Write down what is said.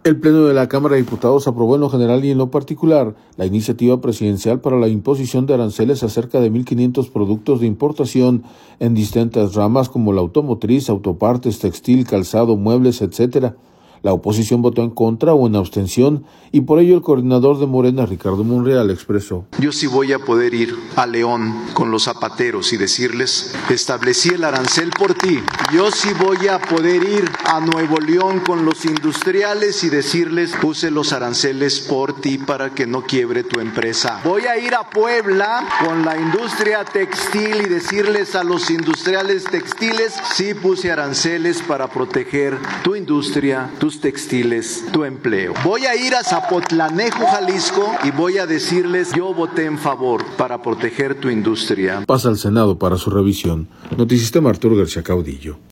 El Pleno de la Cámara de Diputados aprobó en lo general y en lo particular la iniciativa presidencial para la imposición de aranceles a cerca de 1.500 productos de importación en distintas ramas como la automotriz, autopartes, textil, calzado, muebles, etc. La oposición votó en contra o en abstención y por ello el coordinador de Morena, Ricardo Monreal, expresó: Yo sí voy a poder ir a León con los zapateros y decirles, establecí el arancel por ti. Yo sí voy a poder ir a Nuevo León con los industriales y decirles, puse los aranceles por ti para que no quiebre tu empresa. Voy a ir a Puebla con la industria textil y decirles a los industriales textiles, sí puse aranceles para proteger tu industria, tus textiles, tu empleo. Voy a ir a Zapotlanejo, Jalisco, y voy a decirles, yo voté en favor para proteger tu industria. Pasa al Senado para su revisión. Notisistema Arturo García Caudillo.